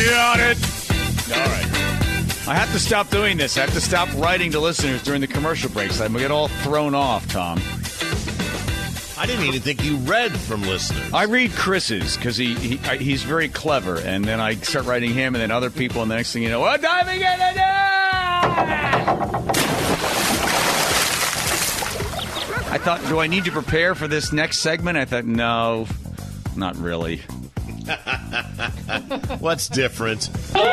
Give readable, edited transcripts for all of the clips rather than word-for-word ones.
Got it. All right. I have to stop doing this. I have to stop writing to listeners during the commercial breaks. I'm going to get all thrown off, Tom. I didn't even think you read from listeners. I read Chris's because he's very clever, and then I start writing him, and then other people, and the next thing you know, what time are we going to do? I thought, do I need to prepare for this next segment? I thought, no, not really. What's different?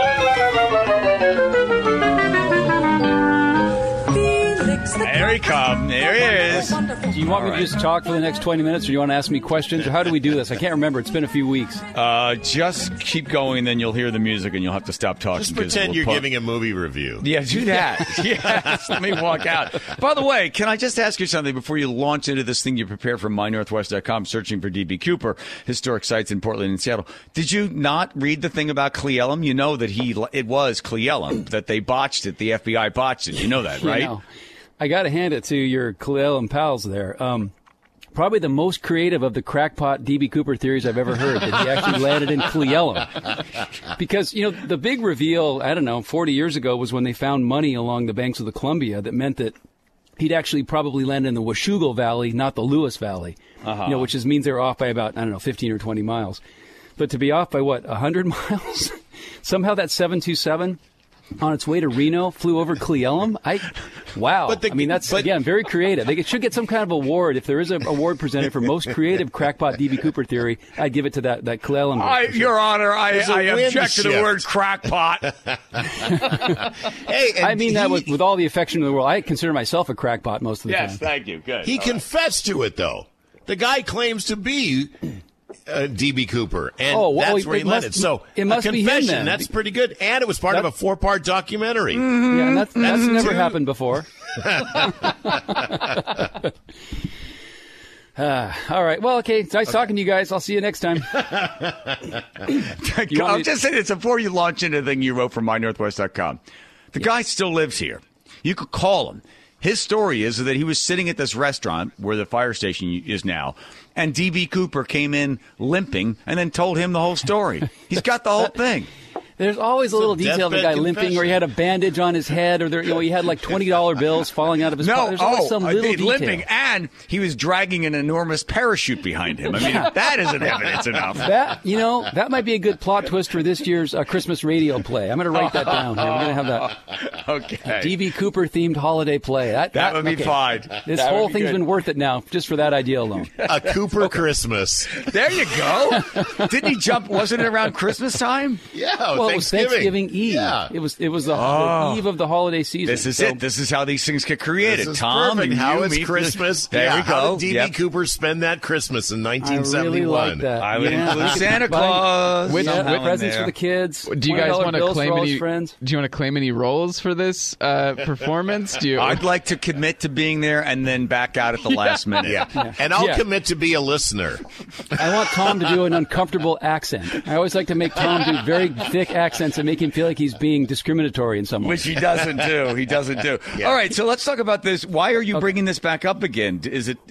There he comes. There he is. Do you want me to just talk for the next 20 minutes, or do you want to ask me questions, or how do we do this? I can't remember. It's been a few weeks. Just keep going, then you'll hear the music, and you'll have to stop talking. Just pretend you're giving a movie review. Yeah, do that. Yes, let me walk out. By the way, can I just ask you something before you launch into this thing you prepare from mynorthwest.com, searching for D.B. Cooper, historic sites in Portland and Seattle? Did you not read the thing about Cle Elum? You know that it was Cle Elum, that they botched it. The FBI botched it. You know that, right? I got to hand it to your Cle Elum pals there. Probably the most creative of the crackpot D.B. Cooper theories I've ever heard, that he actually landed in Cle Elum. Because, the big reveal, 40 years ago was when they found money along the banks of the Columbia that meant that he'd actually probably landed in the Washougal Valley, not the Lewis Valley, which means they're off by about, 15 or 20 miles. But to be off by, 100 miles? Somehow that 727... on its way to Reno, flew over Cle Elum. Wow. That's very creative. They should get some kind of award. If there is an award presented for most creative crackpot D.B. Cooper theory, I'd give it to that Cle Elum. Your Honor, I object to the word crackpot. I mean that with all the affection in the world. I consider myself a crackpot most of the time. Yes, thank you. Good. He confessed to it, though. The guy claims to be D.B. Cooper, and that's where he landed. So it must a be confession, him, then. That's pretty good. And it was part of a 4-part documentary. Mm-hmm. Yeah, and that's never happened before. All right. Well, okay. It's nice talking to you guys. I'll see you next time. I'm just saying it's before you launch into the thing you wrote from mynorthwest.com. The guy still lives here. You could call him. His story is that he was sitting at this restaurant where the fire station is now, and D.B. Cooper came in limping and then told him the whole story. He's got the whole thing. There's always a little detail of the guy limping, or he had a bandage on his head, or he had like $20 bills falling out of his pocket. There's always some little detail. Limping, and he was dragging an enormous parachute behind him. I mean, that isn't evidence enough. That might be a good plot twist for this year's Christmas radio play. I'm going to write that down here. We're going to have that. Okay. D.B. Cooper themed holiday play. That would be fine. This whole thing's been worth it now, just for that idea alone. A Cooper Christmas. There you go. Didn't he jump? Wasn't it around Christmas time? Yeah. Well, it was Thanksgiving Eve. Yeah. It was the eve of the holiday season. This is it. This is how these things get created. This is Tom, perfect. and how it's Christmas. There we go. How did D.B. Cooper spend that Christmas in 1971? I really like that. I would include Santa Claus. With presents for the kids. Do you guys want to claim any? Friends. Do you want to claim any roles for this performance? I'd like to commit to being there and then back out at the last minute. Yeah. And I'll commit to be a listener. I want Tom to do an uncomfortable accent. I always like to make Tom do very thick accents and make him feel like he's being discriminatory in some way. Which he doesn't do. Yeah. All right, so let's talk about this. Why are you bringing this back up again? Is it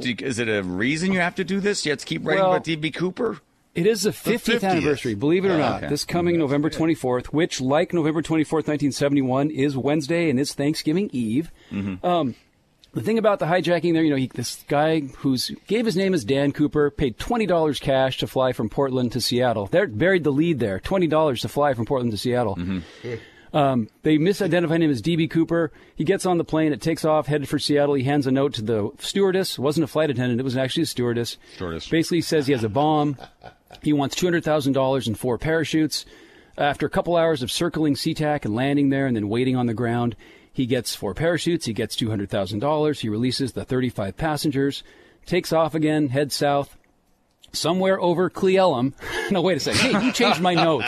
a reason you have to do this? You have to keep writing about D.B. Cooper? It is the 50th anniversary, believe it or not, this coming November 24th, which, like November 24th, 1971, is Wednesday and is Thanksgiving Eve. Mm-hmm. The thing about the hijacking there, this guy gave his name as Dan Cooper, paid $20 cash to fly from Portland to Seattle. They buried the lead there, $20 to fly from Portland to Seattle. Mm-hmm. They misidentified him as D.B. Cooper. He gets on the plane. It takes off, headed for Seattle. He hands a note to the stewardess. It wasn't a flight attendant. It was actually a stewardess. Basically says he has a bomb. He wants $200,000 and 4 parachutes. After a couple hours of circling SeaTac and landing there and then waiting on the ground, he gets 4 parachutes. He gets $200,000. He releases the 35 passengers, takes off again, heads south. Somewhere over Cle Elum. No, wait a second. Hey, you changed my notes.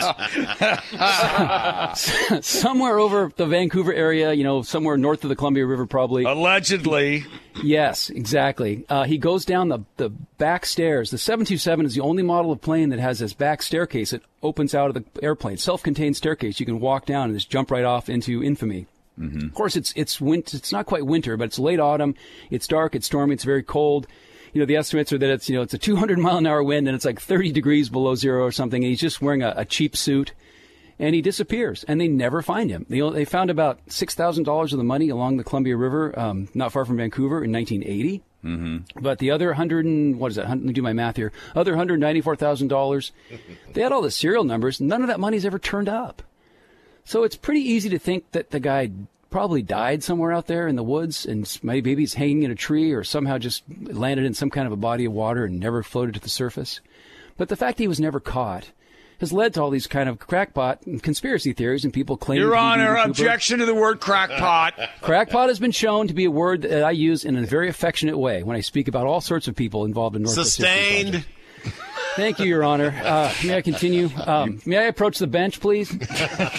Somewhere over the Vancouver area, somewhere north of the Columbia River, probably. Allegedly. Yes, exactly. He goes down the back stairs. The 727 is the only model of plane that has this back staircase that opens out of the airplane. Self-contained staircase. You can walk down and just jump right off into infamy. Mm-hmm. Of course, it's not quite winter, but it's late autumn. It's dark. It's stormy. It's very cold. The estimates are that it's a 200-mile-an-hour wind and it's like 30 degrees below zero or something. And he's just wearing a cheap suit. and he disappears, and they never find him. They found about $6,000 of the money along the Columbia River, not far from Vancouver, in 1980. Mm-hmm. But the other let me do my math here. Other $194,000, they had all the serial numbers. None of that money's ever turned up. So it's pretty easy to think that the guy probably died somewhere out there in the woods, and maybe he's hanging in a tree or somehow just landed in some kind of a body of water and never floated to the surface. But the fact he was never caught has led to all these kind of crackpot and conspiracy theories, and people claim... Your Honor, objection to the word crackpot. Crackpot has been shown to be a word that I use in a very affectionate way when I speak about all sorts of people involved in Northwest Sustained. Thank you, Your Honor. May I continue? May I approach the bench, please? You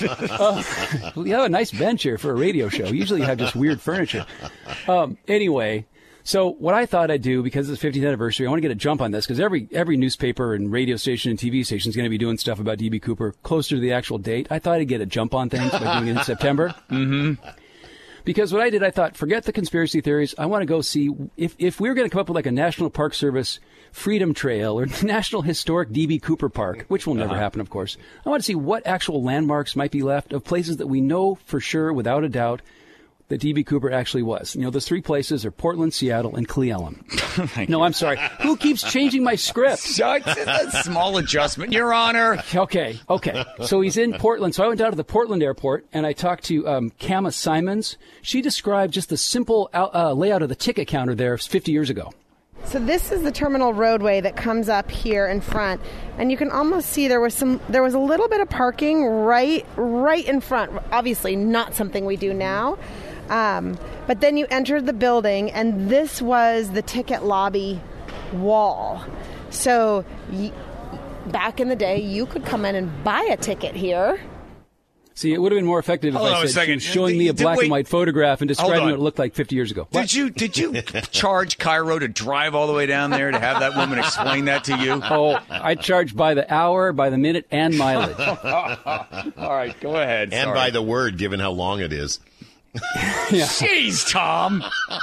have a nice bench here for a radio show. Usually you have just weird furniture. Anyway... So what I thought I'd do, because it's the 50th anniversary, I want to get a jump on this, because every newspaper and radio station and TV station is going to be doing stuff about D.B. Cooper closer to the actual date. I thought I'd get a jump on things by doing it in September. Mm-hmm. Because what I did, I thought, forget the conspiracy theories. I want to go see if we were going to come up with like a National Park Service Freedom Trail or National Historic D.B. Cooper Park, which will never happen, of course. I want to see what actual landmarks might be left of places that we know for sure, without a doubt, that D.B. Cooper actually was. You know, those three places are Portland, Seattle, and Cle Elum. No, I'm sorry. Who keeps changing my script? A small adjustment, Your Honor. Okay. So he's in Portland. So I went down to the Portland airport, and I talked to Kama Simons. She described just the simple layout of the ticket counter there 50 years ago. So this is the terminal roadway that comes up here in front, and you can almost see there was a little bit of parking right in front. Obviously, not something we do now. But then you entered the building, and this was the ticket lobby wall. So back in the day, you could come in and buy a ticket here. See, it would have been more effective if I said showing me a black and white photograph and describing what it looked like 50 years ago. Did you charge Cairo to drive all the way down there to have that woman explain that to you? Oh, I charge by the hour, by the minute, and mileage. All right, go ahead. And by the word, given how long it is. Yeah. Jeez, Tom.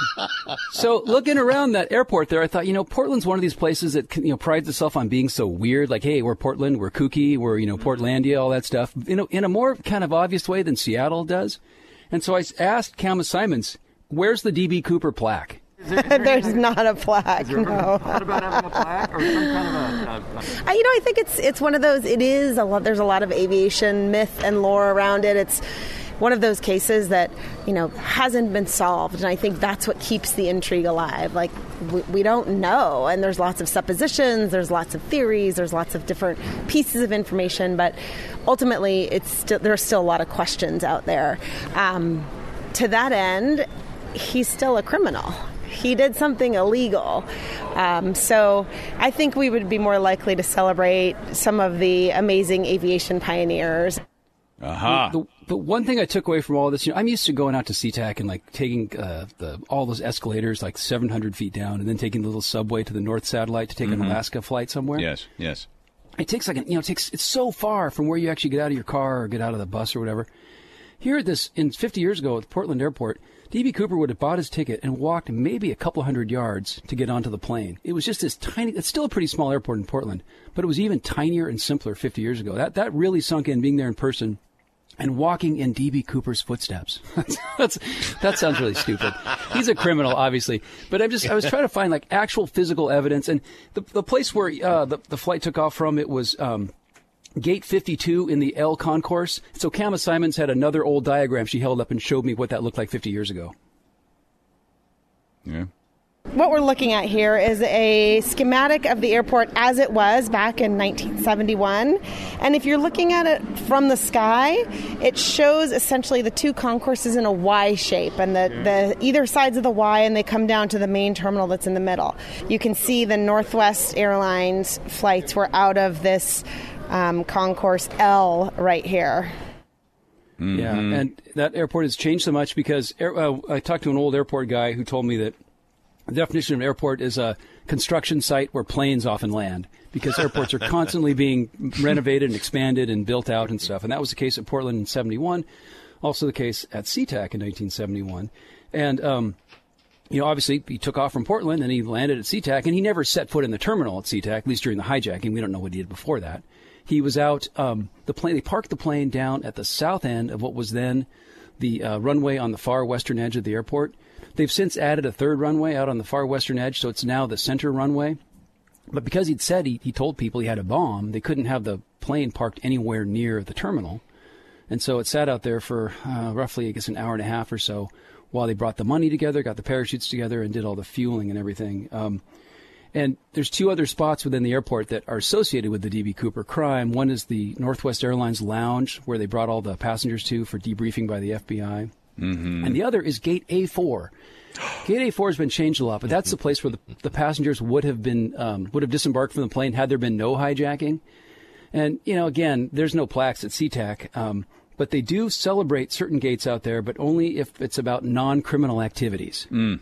So looking around that airport there, I thought, Portland's one of these places that, prides itself on being so weird. Like, hey, we're Portland, we're kooky, we're, Portlandia, all that stuff. In a more kind of obvious way than Seattle does. And so I asked Kama Simons, where's the D.B. Cooper plaque? There's not a plaque, no. What about having a plaque or some kind of I think it's one of those, there's a lot of aviation myth and lore around it. It's one of those cases that, hasn't been solved. And I think that's what keeps the intrigue alive. Like, we don't know. And there's lots of suppositions, there's lots of theories, there's lots of different pieces of information. But ultimately, there's still a lot of questions out there. To that end, he's still a criminal. He did something illegal. So I think we would be more likely to celebrate some of the amazing aviation pioneers. But one thing I took away from all this, I'm used to going out to SeaTac and like taking all those escalators like 700 feet down, and then taking the little subway to the North Satellite to take an Alaska flight somewhere. Yes. It takes it's so far from where you actually get out of your car or get out of the bus or whatever. Here at 50 years ago at the Portland airport, D.B. Cooper would have bought his ticket and walked maybe a couple hundred yards to get onto the plane. It was just this tiny, it's still a pretty small airport in Portland, but it was even tinier and simpler 50 years ago. That really sunk in, being there in person and walking in D.B. Cooper's footsteps. That sounds really stupid. He's a criminal, obviously. But I was trying to find like actual physical evidence. And the place where the flight took off from, it was Gate 52 in the L concourse. So Kama Simons had another old diagram she held up and showed me what that looked like 50 years ago. Yeah. What we're looking at here is a schematic of the airport as it was back in 1971. And if you're looking at it from the sky, it shows essentially the two concourses in a Y shape, and the either sides of the Y, and they come down to the main terminal that's in the middle. You can see the Northwest Airlines flights were out of this concourse L right here. Mm-hmm. Yeah, and that airport has changed so much because I talked to an old airport guy who told me that the definition of an airport is a construction site where planes often land, because airports are constantly being renovated and expanded and built out and stuff. And that was the case at Portland in 71, also the case at SeaTac in 1971. And, obviously he took off from Portland and he landed at SeaTac, and he never set foot in the terminal at SeaTac, at least during the hijacking. We don't know what he did before that. He was out. They parked the plane down at the south end of what was then the runway on the far western edge of the airport. They've since added a third runway out on the far western edge, so it's now the center runway. But because he'd said he told people he had a bomb, they couldn't have the plane parked anywhere near the terminal. And so it sat out there for roughly, I guess, an hour and a half or so while they brought the money together, got the parachutes together, and did all the fueling and everything. And there's two other spots within the airport that are associated with the D.B. Cooper crime. One is the Northwest Airlines lounge, where they brought all the passengers to for debriefing by the FBI. Mm-hmm. And the other is Gate A4. Gate A4 has been changed a lot, but that's the place where the passengers would have disembarked from the plane had there been no hijacking. And, again, there's no plaques at SeaTac, but they do celebrate certain gates out there, but only if it's about non-criminal activities. Mm.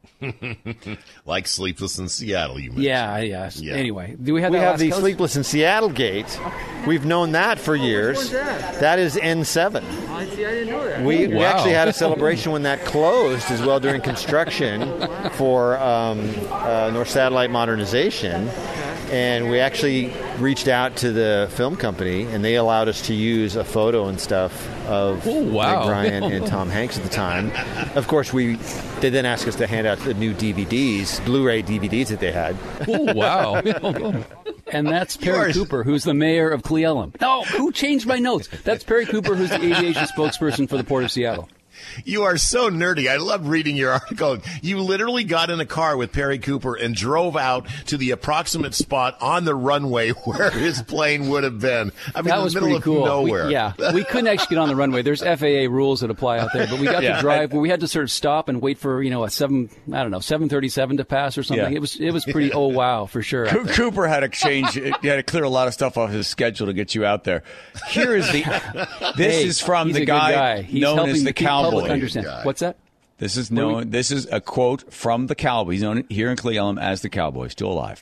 Like Sleepless in Seattle, you mentioned. Yeah. Anyway, do we have the Sleepless in Seattle gate. We've known that for years. Which one's that? That is N7. I didn't know that. We actually had a celebration when that closed as well during construction for North Satellite modernization. And we actually reached out to the film company, and they allowed us to use a photo and stuff of Meg Ryan and Tom Hanks at the time. Of course, they then asked us to hand out the new DVDs, Blu-ray DVDs that they had. Oh, wow. And that's Perry Cooper, who's the mayor of Cle Elum. No, who changed my notes? That's Perry Cooper, who's the aviation spokesperson for the Port of Seattle. You are so nerdy. I love reading your article. You literally got in a car with Perry Cooper and drove out to the approximate spot on the runway where his plane would have been. I mean, that in was the middle pretty of cool. nowhere. We couldn't actually get on the runway. There's FAA rules that apply out there, but we got to drive. We had to sort of stop and wait for a 737 to pass or something. Yeah. It was pretty for sure. Cooper had to change. He had to clear a lot of stuff off his schedule to get you out there. Here is this is from the guy known as the Cowboy. Understand. What's that? This is a quote from the Cowboy. He's known here in Cle Elum as the Cowboy, still alive.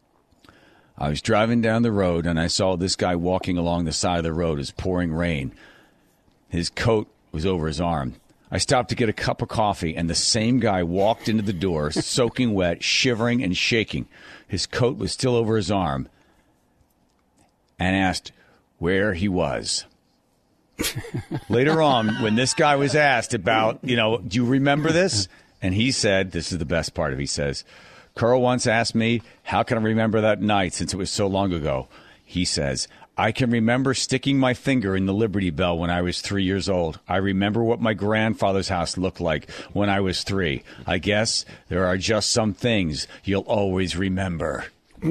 I was driving down the road and I saw this guy walking along the side of the road. It was pouring rain. His coat was over his arm. I stopped to get a cup of coffee, and the same guy walked into the door, soaking wet, shivering and shaking. His coat was still over his arm, and asked where he was. Later on, when this guy was asked about, do you remember this? And he said, this is the best part of it. He says, Carl once asked me, how can I remember that night since it was so long ago? He says, I can remember sticking my finger in the Liberty Bell when I was 3 years old. I remember what my grandfather's house looked like when I was 3. I guess there are just some things you'll always remember.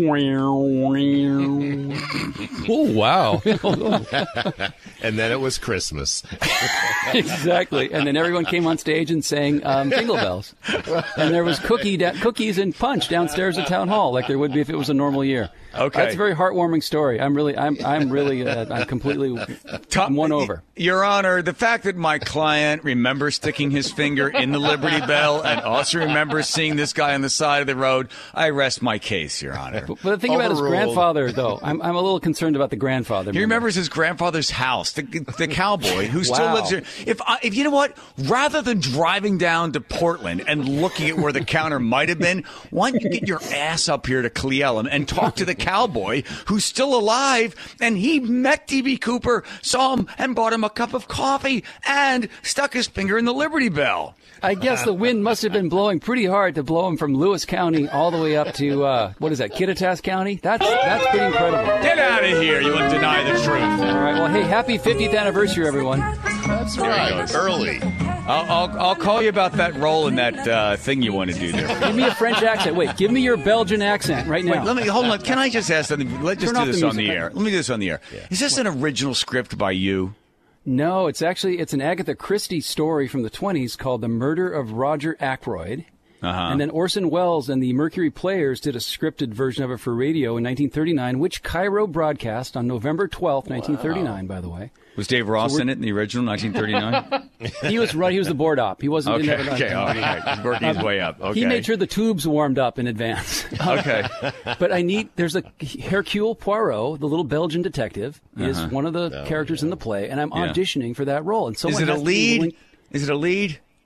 Oh, wow. And then it was Christmas. Exactly. And then everyone came on stage and sang Jingle Bells. And there was cookies and punch downstairs at Town Hall, like there would be if it was a normal year. Okay. That's a very heartwarming story. I'm completely won over. Your Honor, the fact that my client remembers sticking his finger in the Liberty Bell and also remembers seeing this guy on the side of the road, I rest my case, Your Honor. But the thing about his grandfather, though, I'm a little concerned about the grandfather. He remembers his grandfather's house, the Cowboy, who still lives here. If you know what, rather than driving down to Portland and looking at where the counter might have been, why don't you get your ass up here to Cle Elum and talk to the Cowboy, who's still alive, and he met D.B. Cooper, saw him, and bought him a cup of coffee, and stuck his finger in the Liberty Bell. I guess the wind must have been blowing pretty hard to blow him from Lewis County all the way up to, Kittitas County? That's pretty incredible. Get out of here. You would deny the truth. All right. Well, hey, happy 50th anniversary, everyone. That's right. Early. I'll call you about that role in that thing you want to do there. Give me a French accent. Wait, give me your Belgian accent right now. Wait, hold on. Can I just ask something? Let's just do this on the air. Let me do this on the air. Yeah. Is this an original script by you? No, it's an Agatha Christie story from the 1920s called The Murder of Roger Ackroyd. Uh-huh. And then Orson Welles and the Mercury Players did a scripted version of it for radio in 1939, which Cairo broadcast on November 12th, 1939, by the way. Was Dave Ross in it in the original 1939? He was right. He was the board op. He wasn't. Okay. All right. He's working his way up. Okay. He made sure the tubes warmed up in advance. Okay. But there's a Hercule Poirot, the little Belgian detective, is one of the characters in the play, and I'm auditioning for that role. And is it a lead? Is it a lead?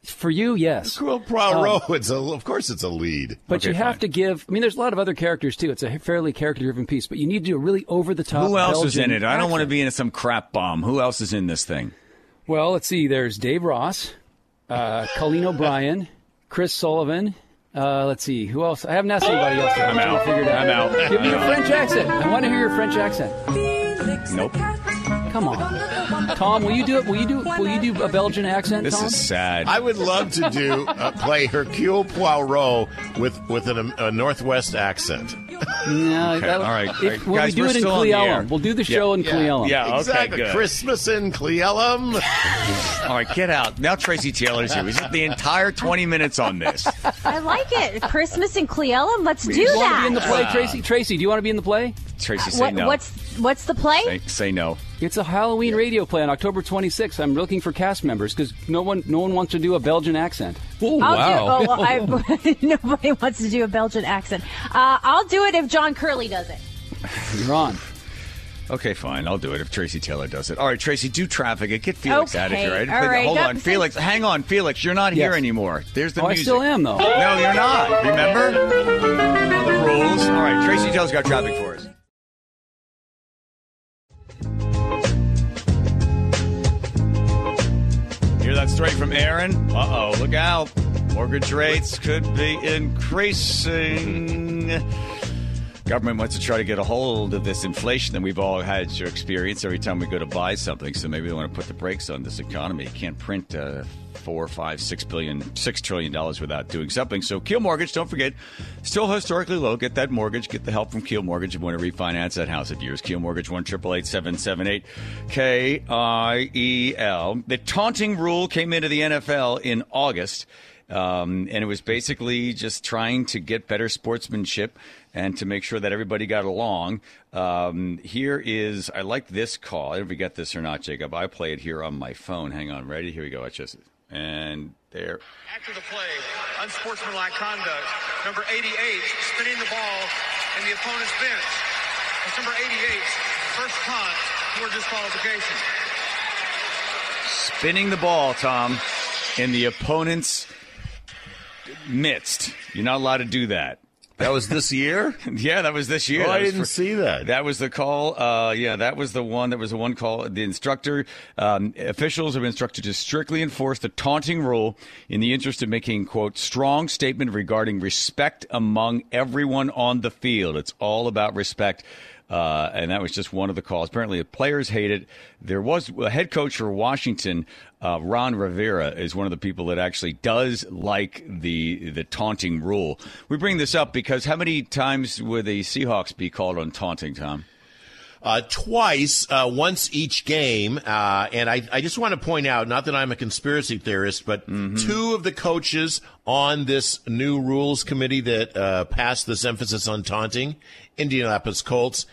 For you, yes. Hercule Poirot, of course it's a lead. But you have to give, I mean, there's a lot of other characters, too. It's a fairly character-driven piece, but you need to do a really over-the-top Who else Belgian is in it? I don't want to accent. be in some crap bomb. Who else is in this thing? Well, let's see. There's Dave Ross, Colleen O'Brien, Chris Sullivan. Let's see. Who else? I haven't asked anybody else yet. I'm out. I'm out. Give me your French accent. I want to hear your French accent. Nope. Come on. Tom, will you do it? Will you do a Belgian accent, This Tom? is sad. I would love to play Hercule Poirot with a Northwest accent. No, Okay, all right. When Guys, we do we're it in still on the air. Cleellum. We'll do the show in Cleellum. Yeah, okay, Exactly. good. Christmas in Cleellum. All right, get out. Now Tracy Taylor's here. We spent the entire 20 minutes on this. I like it. Christmas in Cleellum. Let's do Do you want to that. be in the play, Tracy? Tracy, do you want to be in the play? Tracy, say no. What's the play? Say no. It's a Halloween radio play on October 26th. I'm looking for cast members because no one wants to do a Belgian accent. Oh, I'll wow. Nobody wants to do a Belgian accent. I'll do it if John Curley does it. You're on. Okay, fine. I'll do it if Tracy Taylor does it. All right, Tracy, do traffic it. Get Felix out of Okay, here. all right. Hold Yep, on. Felix, hang on. Felix, you're not here anymore. There's the Oh, I music. still am, though. No, you're not. Remember? The rules. All right, Tracy Taylor's got traffic for us. Hear that straight from Aaron? Uh-oh, look out. Mortgage rates could be increasing. Government wants to try to get a hold of this inflation that we've all had to experience every time we go to buy something. So maybe they want to put the brakes on this economy. You can't print $4, $5, $6 trillion without doing something. So Keel Mortgage, don't forget, still historically low. Get that mortgage. Get the help from Keel Mortgage if you want to refinance that house of yours. Keel Mortgage, 1-888-778-KIEL. The taunting rule came into the NFL in August. And it was basically just trying to get better sportsmanship and to make sure that everybody got along. Here is, I like this call. I don't know if you get this or not, Jacob. I play it here on my phone. Hang on, ready? Here we go. Watch this. And there. After the play, unsportsmanlike conduct. Number 88, spinning the ball in the opponent's bench. That's number 88's first punt for disqualification. Spinning the ball, Tom, in the opponent's midst. You're not allowed to do that. That was this year? Yeah, that was this year. Oh, I That was didn't see that. That was the call. That was the one. That was the one call. The instructor, officials have been instructed to strictly enforce the taunting rule in the interest of making, quote, strong statement regarding respect among everyone on the field. It's all about respect. And that was just one of the calls. Apparently, the players hate it. There was a head coach for Washington, Ron Rivera, is one of the people that actually does like the taunting rule. We bring this up because how many times would the Seahawks be called on taunting, Tom? Twice, once each game. And I just want to point out, not that I'm a conspiracy theorist, but two of the coaches on this new rules committee that passed this emphasis on taunting, Indianapolis Colts,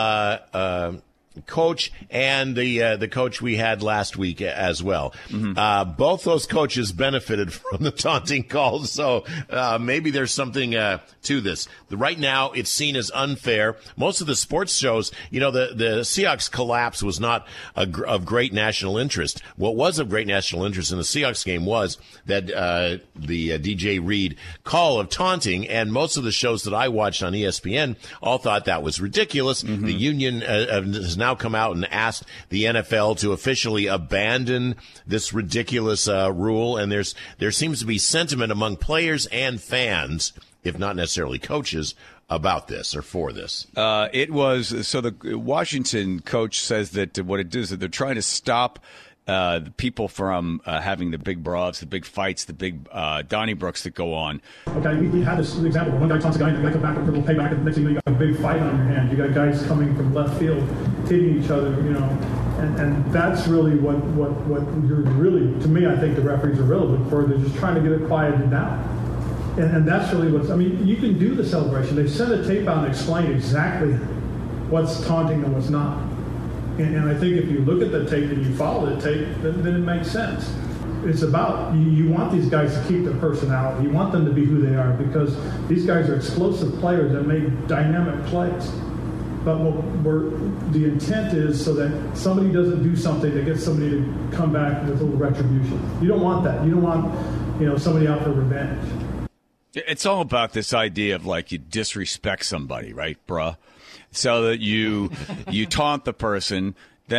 coach and the coach we had last week as well. Both those coaches benefited from the taunting calls, so maybe there's something to this. Right now, it's seen as unfair. Most of the sports shows, the Seahawks collapse was not of great national interest. What was of great national interest in the Seahawks game was that the DJ Reed call of taunting, and most of the shows that I watched on ESPN all thought that was ridiculous. The union has now come out and asked the NFL to officially abandon this ridiculous rule, and there seems to be sentiment among players and fans, if not necessarily coaches, about this or for this. It was so the Washington coach says that what it is that they're trying to stop the people from having the big brawls, the big fights, the big Donnybrooks that go on. Okay, we had this example where one guy taunts a guy and the guy comes back with a little payback, and the next thing you got a big fight on your hand. You got guys coming from left field, hitting each other, and that's really what you're really, to me, I think the referees are relevant for. They're just trying to get it quieted down. And that's really you can do the celebration. They send a tape out and explain exactly what's taunting and what's not. And I think if you look at the tape and you follow the tape, then it makes sense. It's about, you want these guys to keep their personality. You want them to be who they are, because these guys are explosive players that make dynamic plays. but the intent is so that somebody doesn't do something that gets somebody to come back with a little retribution. You don't want that. You don't want somebody out for revenge. It's all about this idea of like you disrespect somebody, right, bruh? So that you taunt the person.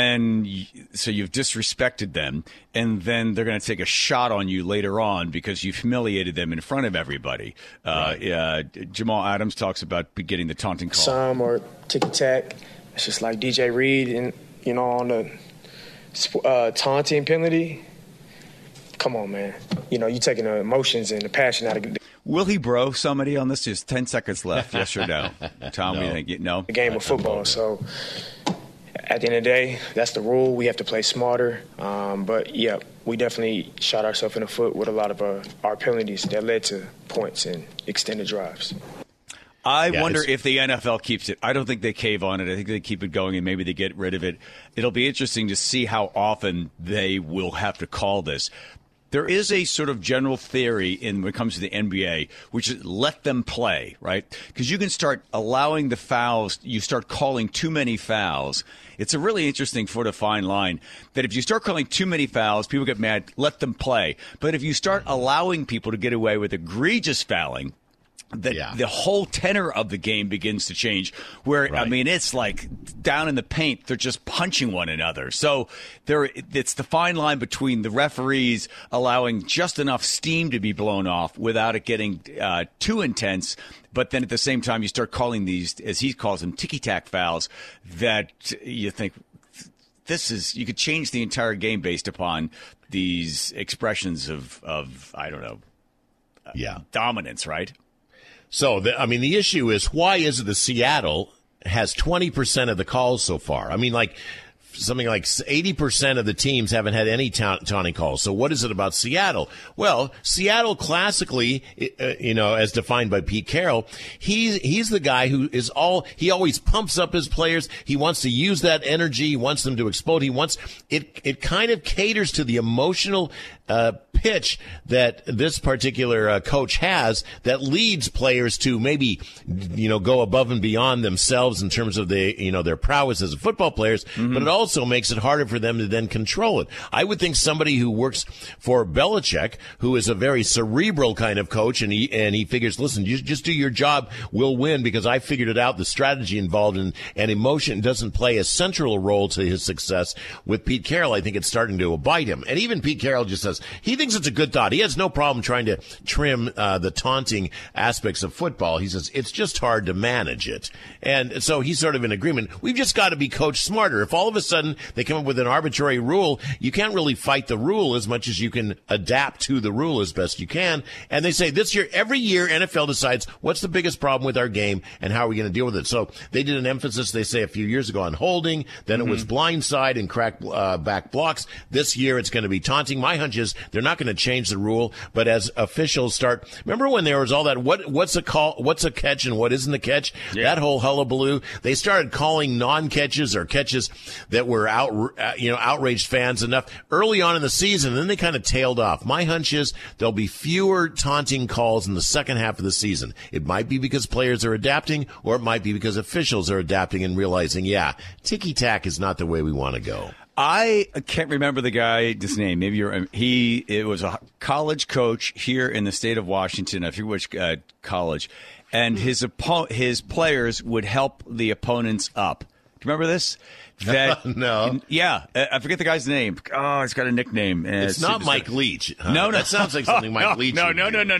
So you've disrespected them, and then they're going to take a shot on you later on because you've humiliated them in front of everybody. Jamal Adams talks about getting the taunting call. Some or ticky-tack. It's just like DJ Reed and, on the taunting penalty. Come on, man. You taking the emotions and the passion out of it. Will he bro somebody on this? Just 10 seconds left. Yes or no? Tom, no. You think no? The game of football, so... At the end of the day, that's the rule. We have to play smarter. But, yeah, we definitely shot ourselves in the foot with a lot of our penalties that led to points and extended drives. I wonder if the NFL keeps it. I don't think they cave on it. I think they keep it going, and maybe they get rid of it. It'll be interesting to see how often they will have to call this. There is a sort of general theory when it comes to the NBA, which is let them play, right? Because you can start allowing the fouls. You start calling too many fouls. It's a really interesting fine line that if you start calling too many fouls, people get mad, let them play. But if you start allowing people to get away with egregious fouling, the whole tenor of the game begins to change where, right. I mean, it's like down in the paint, they're just punching one another. So it's the fine line between the referees allowing just enough steam to be blown off without it getting too intense. But then at the same time, you start calling these, as he calls them, ticky-tack fouls that you think you could change the entire game based upon these expressions of I don't know, dominance, right? So, the issue is, why is it that Seattle has 20% of the calls so far? I mean, something like 80% of the teams haven't had any taunting calls. So what is it about Seattle? Well, Seattle classically, as defined by Pete Carroll, he's the guy who he always pumps up his players. He wants to use that energy. He wants them to explode. It kind of caters to the emotional pitch that this particular coach has that leads players to maybe, go above and beyond themselves in terms of their prowess as football players, but it also makes it harder for them to then control it. I would think somebody who works for Belichick, who is a very cerebral kind of coach, and he figures, listen, you just do your job, we'll win because I figured it out. The strategy involved and emotion doesn't play a central role to his success. With Pete Carroll, I think it's starting to bite him. And even Pete Carroll just says he thinks it's a good thought. He has no problem trying to trim the taunting aspects of football. He says it's just hard to manage it. And so he's sort of in agreement. We've just got to be coached smarter. If all of a sudden they come up with an arbitrary rule, you can't really fight the rule as much as you can adapt to the rule as best you can. And they say every year NFL decides what's the biggest problem with our game and how are we going to deal with it. So they did an emphasis, they say, a few years ago on holding. Then it was blindside and crack back blocks. This year it's going to be taunting. My hunch is they're not going to change the rule, but as officials start, remember when there was all that, what's a call, what's a catch and what isn't a catch? Yeah. That whole hullabaloo. They started calling non-catches or catches that were outraged fans enough early on in the season, and then they kind of tailed off. My hunch is there'll be fewer taunting calls in the second half of the season. It might be because players are adapting, or it might be because officials are adapting and realizing, ticky-tack is not the way we want to go. I can't remember the guy's name. Maybe it was a college coach here in the state of Washington. I forget which college, and his players would help the opponents up. Do you remember this? No. Yeah, I forget the guy's name. Oh, he's got a nickname. It's not Mike Leach. Huh? No, that sounds like something Mike Leach. No.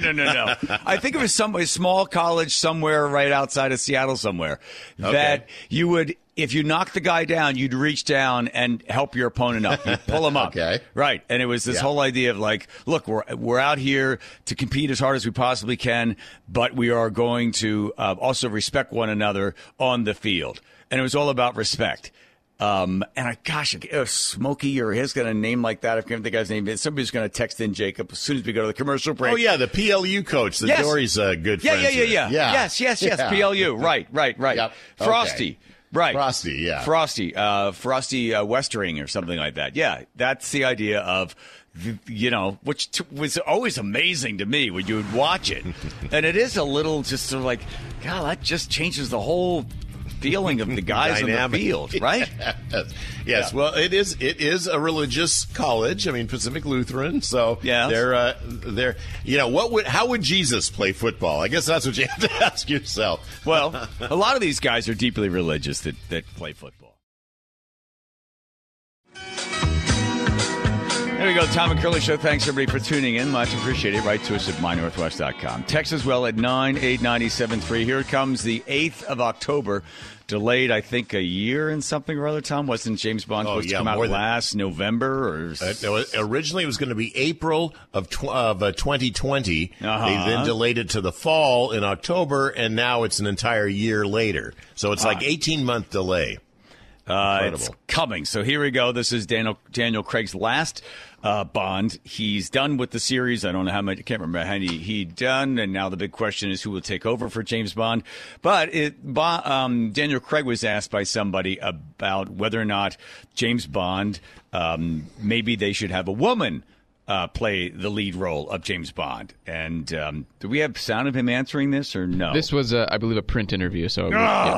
I think it was some small college somewhere right outside of Seattle somewhere that you would. If you knock the guy down, you'd reach down and help your opponent up. You'd pull him up. Okay. Right. And it was this whole idea of like, look, we're out here to compete as hard as we possibly can, but we are going to also respect one another on the field. And it was all about respect. Smokey, or he's got a name like that. I can't think of the guy's name. Somebody's going to text in Jacob as soon as we go to the commercial break. Oh, yeah, the PLU coach. Dory's good friend. Yeah. Yes, PLU. Right. Yep. Frosty. Okay. Right. Frosty, yeah. Frosty Westering or something like that. Yeah, that's the idea of, which was always amazing to me when you would watch it. And it is a little just sort of like, God, that just changes the whole feeling of the guys on the field, right? Yes. Well, it is a religious college. I mean, Pacific Lutheran. So they're how would Jesus play football? I guess that's what you have to ask yourself. Well, a lot of these guys are deeply religious that play football. There we go, Tom and Curly Show. Thanks, everybody, for tuning in. Much appreciated. Write to us at mynorthwest.com. Text as well at 98973. Here comes the 8th of October. Delayed, I think, a year and something or other, Tom. Wasn't James Bond supposed to come out last November? Originally, it was going to be April of 2020. Uh-huh. They then delayed it to the fall in October, and now it's an entire year later. So it's like 18-month delay. It's coming. So here we go. This is Daniel Craig's last Bond. He's done with the series. I don't know how much. I can't remember how many he'd done. And now the big question is who will take over for James Bond. But Daniel Craig was asked by somebody about whether or not James Bond, maybe they should have a woman play the lead role of James Bond. And do we have sound of him answering this or no? This was, I believe, a print interview. So.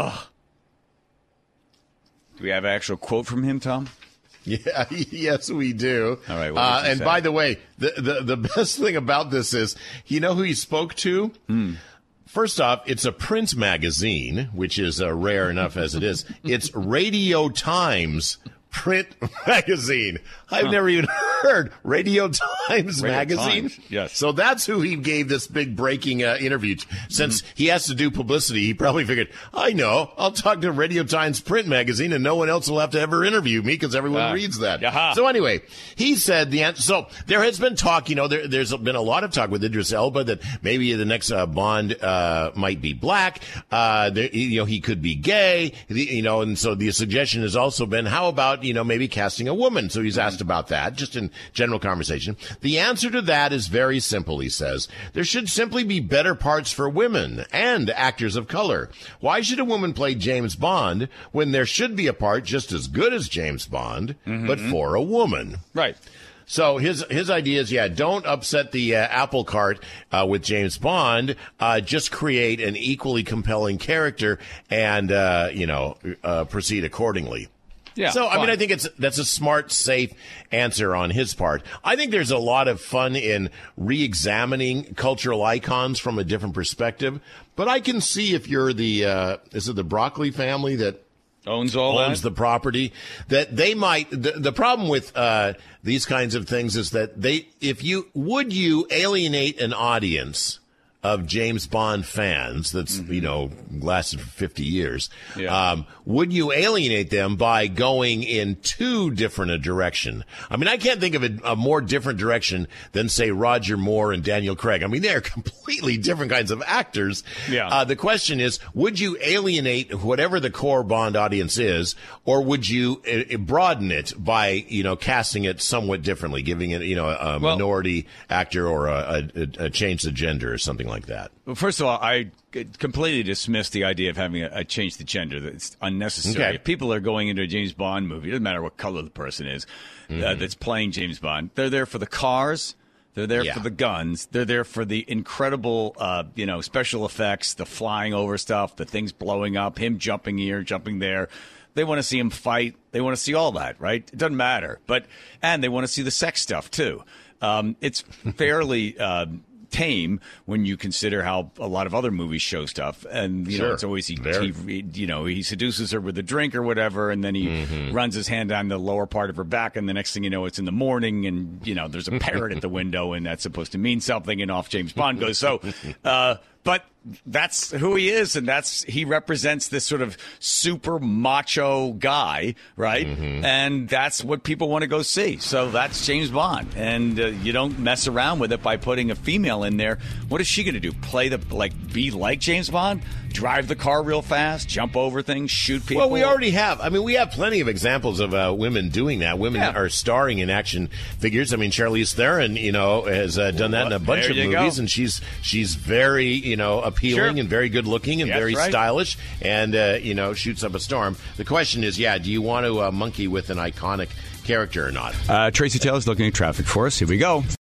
Do we have an actual quote from him, Tom? Yeah, yes, we do. All right. What and by the way, the best thing about this is, you know who he spoke to? First off, it's a print magazine, which is rare enough as it is. It's Radio Times print magazine. I've never even heard Radio Times magazine. Times. Yes. So that's who he gave this big breaking interview to. Since he has to do publicity, he probably figured, I know, I'll talk to Radio Times print magazine and no one else will have to ever interview me because everyone reads that. So anyway, he said the answer. So there has been talk, there's been a lot of talk with Idris Elba that maybe the next Bond might be black. He could be gay, and so the suggestion has also been, how about, maybe casting a woman? So he's asked about that, just in general conversation. The answer to that is very simple, he says. There should simply be better parts for women and actors of color. Why should a woman play James Bond when there should be a part just as good as James Bond, but for a woman? Right. So his idea is, don't upset the apple cart with James Bond. Just create an equally compelling character and, proceed accordingly. Yeah, so, I mean, I think that's a smart, safe answer on his part. I think there's a lot of fun in re-examining cultural icons from a different perspective. But I can see if you're is it the Broccoli family that owns the property, that they might, the problem with these kinds of things is that would you alienate an audience of James Bond fans that's, lasted for 50 years, would you alienate them by going in too different a direction? I mean, I can't think of a more different direction than, say, Roger Moore and Daniel Craig. I mean, they're completely different kinds of actors. Yeah. The question is, would you alienate whatever the core Bond audience is, or would you broaden it by, casting it somewhat differently, giving it, a minority actor or a change the gender or something like that? Well, first of all, I completely dismiss the idea of having a change the gender. That's unnecessary. Okay. If people are going into a James Bond movie, it doesn't matter what color the person is that's playing James Bond. They're there for the cars. They're there for the guns. They're there for the incredible, special effects, the flying over stuff, the things blowing up, him jumping here, jumping there. They want to see him fight. They want to see all that, right? It doesn't matter. And they want to see the sex stuff, too. It's fairly tame when you consider how a lot of other movies show stuff, and it's always he seduces her with a drink or whatever, and then he runs his hand on the lower part of her back, and the next thing you know, it's in the morning, and there's a parrot at the window, and that's supposed to mean something, and off James Bond goes. So, but that's who he is, and he represents this sort of super macho guy, right? And that's what people want to go see. So that's James Bond, and you don't mess around with it by putting a female in there. What is she going to do? Be like James Bond? Drive the car real fast, jump over things, shoot people? Well, we already have. I mean, we have plenty of examples of women doing that. Women are starring in action figures. I mean, Charlize Theron, has done that in a bunch of movies, and she's very, appealing and very good looking and very stylish, and shoots up a storm. The question is, do you want to monkey with an iconic character or not? Tracy Taylor's looking at traffic for us. Here we go.